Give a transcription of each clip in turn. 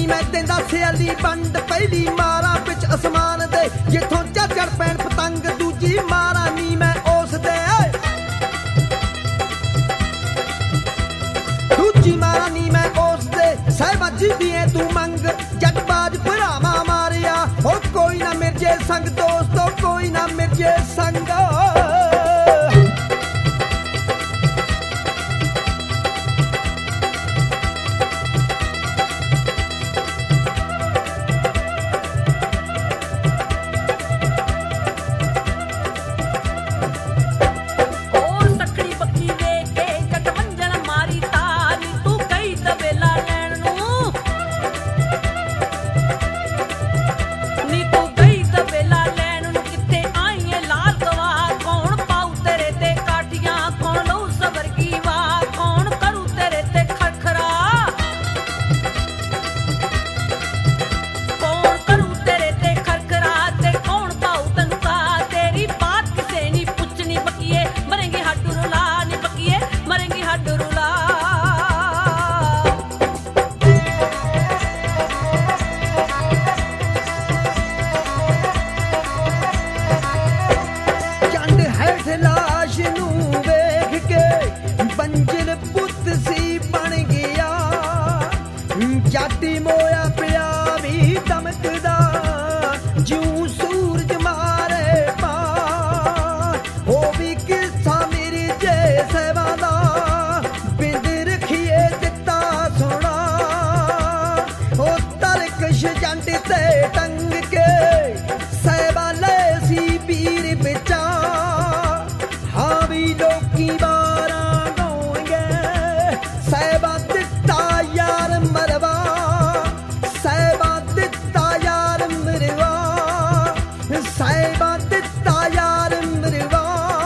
ਨੀ ਮੈਂ ਦਿੰਦਾ ਸਿਆਲੀ ਵੰਡ ਪਹਿਲੀ ਮਾਰਾਂ ਵਿੱਚ ਅਸਮਾਨ ਦੇ ਜਿੱਥੋਂ ਝੜ ਪੈਣ ਪਤੰਗ ਦੂਜੀ ਮਾਰਾਂ ਨੀ ਮੈਂ ਉਸ ਦੇ ਦੂਜੀ ਮਾਰਾਂ ਨੀ ਮੈਂ ਉਸ ਦੇ ਸਾਹਿਬਾਂ ਜਿੱਦੀਆਂ ਤੂੰ ਮੰਗ ਜੱਟਬਾਜ ਭਰਾਵਾਂ ਮਾਰਿਆ ਉਹ ਕੋਈ ਨਾ ਮਿਰਜੇ ਸੰਗ ਦੋਸਤੋ ਕੋਈ ਨਾ ਮਿਰਜੇ ਸੰਗ ਜਾਟੀ ਮੋਇਆ ਪਿਆ ਵੀ ਦਮਕਦਾ ਜਿਉਂ ਸੂਰਜ ਮਾਰੇ ਪਾ ਉਹ ਵੀ ਕਿੱਸਾ ਮੇਰੀ ਜੇ ਸੇਵਾ ਦਾ ਬਿੰਦ ਰਖੀਏ ਦਿੱਤਾ ਸੋਣਾ ਉਹ ਤਰਕਸ਼ ਜੰਟ ਤੇ ਟੰਗ ਕੇ ਸੇਵਾ ਲੈ ਸੀ ਪੀਰ ਵਿਚਾ ਹਾਂ ਵੀ ਲੋਕੀ ਬਾਰਾਂ ਗਾਉਣਗੇ ਸੇਵਾ ਦਿੱਤਾ ਯਾਰ ਮਰਵਾ ਸਾਹਿਬਾਂ ਦਿੱਤਾ ਯਾਰ ਮਰਵਾ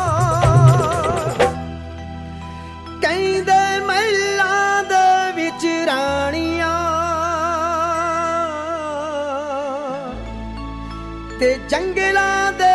ਕਹਿੰਦੇ ਮਹਿਲਾਂ ਦੇ ਵਿੱਚ ਰਾਣੀਆਂ ਤੇ ਜੰਗਲਾਂ ਦੇ